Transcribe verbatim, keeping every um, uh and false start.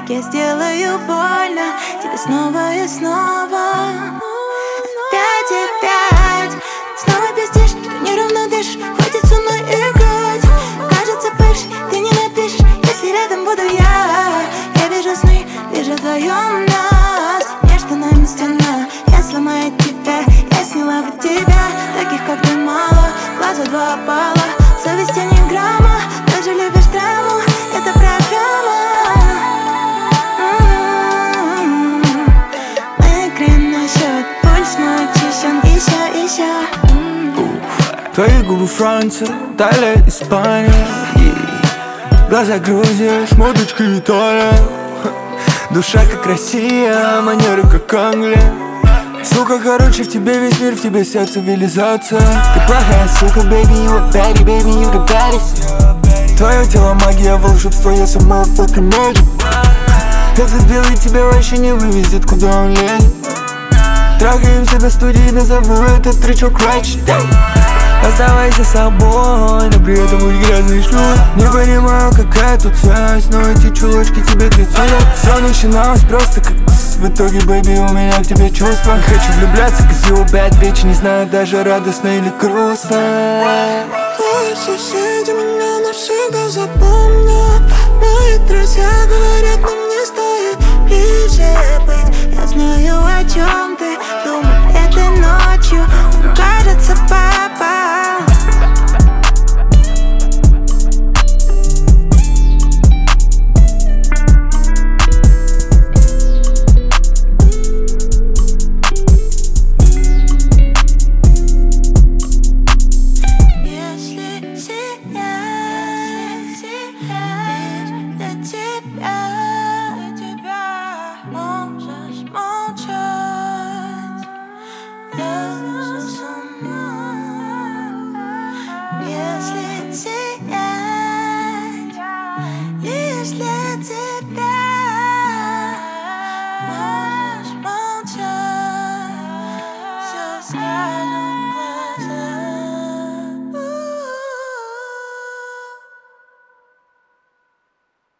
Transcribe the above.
Я сделаю больно тебе снова и снова. Опять и опять снова пиздишь, что неровно дышишь. Хватит со мной играть. Кажется, бывший, ты не напишешь, если рядом буду я. Я вижу сны, вижу вдвоем нас. Между нами стена, я сломаю тебя. Я сняла бы тебя, таких как ты мало. Глаза два опала, совести ни грамма. Даже любишь драму, это программа. Мы играем на счет, пульс мой очищен. Еще, еще. Твои губы Франция, Италия, Испания, yeah. Глаза Грузия, шмоточка Италия. Душа как Россия, манеры как Англия. Сука, короче, в тебе весь мир, в тебе вся цивилизация. Ты плохая сука, baby, you a baddie, baby, you the baddest. Твое тело магия, волшебство, я сама fucking magic. Этот белый тебя вообще не вывезет, куда он лезет. Трахаемся до студии, назову этот тречок Ratchet. Оставайся собой, но при этом будь грязный шлюз. Не понимаю, какая тут связь, но эти чулочки тебе к лицу. Все начиналось просто как тс. В итоге, бэйби, у меня к тебе чувства. Хочу влюбляться, cause you a bad bitch. Не знаю даже радостно или грустно. Твои соседи меня навсегда запомнят. Мои друзья говорят, нам не стоит ближе быть. Я знаю, о чем ты думал этой ночью. Кажется, папа. Если сияет.